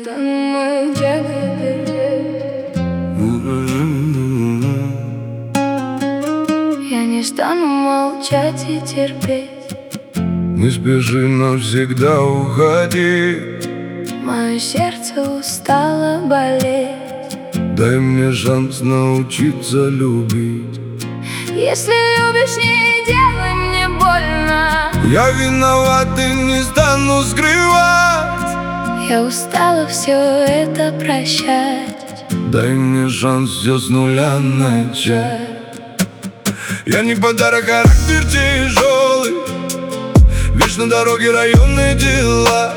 стану молчать и терпеть. Я не стану молчать и терпеть. Не спеши навсегда уходи. Мое сердце устало болеть. Дай мне шанс научиться любить. Если любишь, не делай мне больно. Я виноват и не стану скрывать. Я устала все это прощать. Дай мне шанс все с нуля начать. Я не подарок, характер тяжелый. Видишь, на дороге районные дела.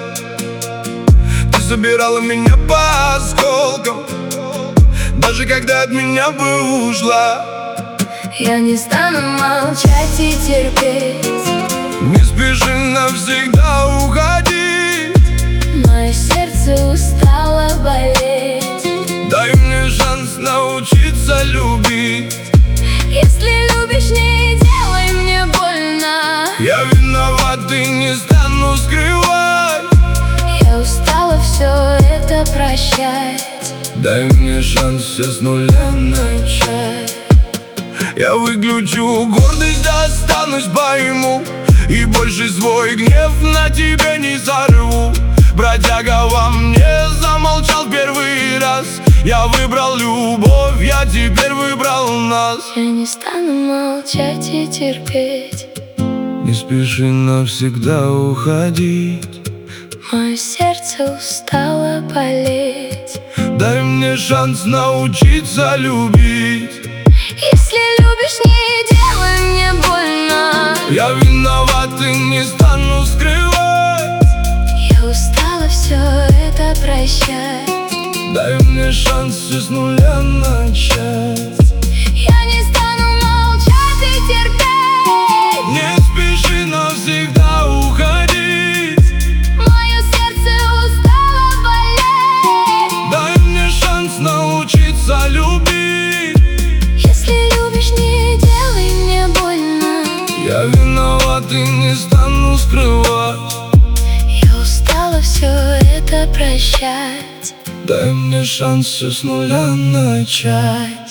Ты собирала меня по осколкам, даже когда от меня бы ушла. Я не стану молчать и терпеть. Не спеши навсегда уходи. Мое сердце устало болеть. Дай мне шанс научиться любить. Если любишь, не делай мне больно. Я виноват и не стану скрывать. Я устала все это прощать. Дай мне шанс все с нуля начать. Я выключу гордость, останусь пойму, и больше свой гнев на тебе не зарву. Бродяга во мне замолчал в первый раз. Я выбрал любовь, я теперь выбрал нас. Я не стану молчать и терпеть. Не спеши навсегда уходить. Мое сердце устало болеть. Дай мне шанс научиться любить. Если любишь, не делай мне больно. Я виноват и не стану скрывать. Я устала все это прощать. Дай мне шанс все с нуля начать. Я не стану молчать и терпеть. Не спеши навсегда уходить. Мое сердце устало болеть. Дай мне шанс научиться любить. Если любишь, не делай мне больно. Я виноват и не стану скрывать. Я устала все это прощать. Дай мне шанс все с нуля начать.